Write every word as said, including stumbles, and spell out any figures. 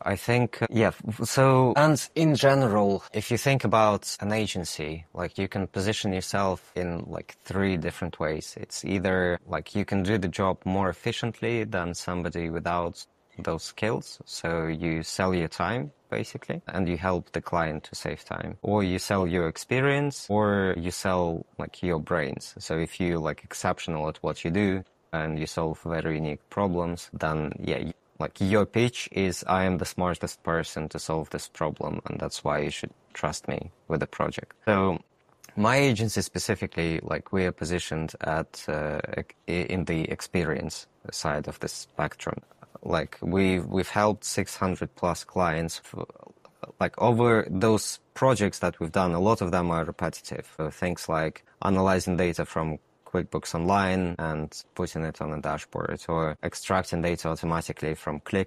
I think, uh, yeah, so, and in general, if you think about an agency, like you can position yourself in like three different ways. It's either like you can do the job more efficiently than somebody without those skills. So you sell your time, basically, and you help the client to save time. Or you sell your experience, or you sell like your brains. So if you're like exceptional at what you do and you solve very unique problems, then yeah, like your pitch is, I am the smartest person to solve this problem, and that's why you should trust me with the project. So my agency specifically, like we are positioned at uh, in the experience side of the spectrum. Like we've we've helped six hundred plus clients. For, like over those projects that we've done, a lot of them are repetitive. So things like analyzing data from QuickBooks Online and putting it on a dashboard, or extracting data automatically from Qlik